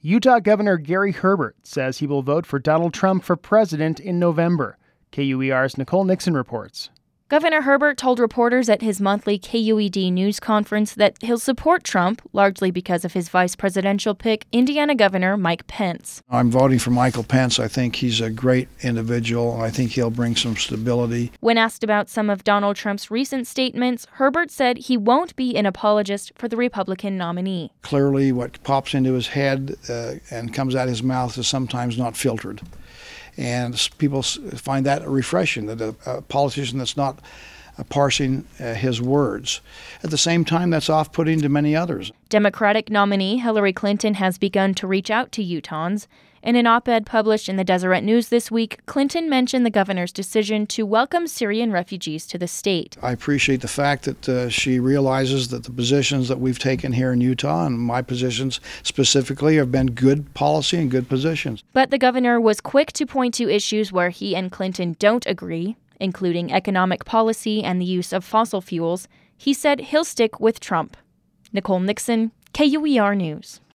Utah Governor Gary Herbert says he will vote for Donald Trump for president in November. KUER's Nicole Nixon reports. Governor Herbert told reporters at his monthly KUED news conference that he'll support Trump, largely because of his vice presidential pick, Indiana Governor Mike Pence. I'm voting for Michael Pence. I think he's a great individual. I think he'll bring some stability. When asked about some of Donald Trump's recent statements, Herbert said he won't be an apologist for the Republican nominee. Clearly, what pops into his head and comes out of his mouth is sometimes not filtered. And people find that refreshing, that a politician that's not parsing his words. At the same time, that's off-putting to many others. Democratic nominee Hillary Clinton has begun to reach out to Utahns. In an op-ed published in the Deseret News this week, Clinton mentioned the governor's decision to welcome Syrian refugees to the state. I appreciate the fact that she realizes that the positions that we've taken here in Utah, and my positions specifically, have been good policy and good positions. But the governor was quick to point to issues where he and Clinton don't agree, including economic policy and the use of fossil fuels. He said he'll stick with Trump. Nicole Nixon, KUER News.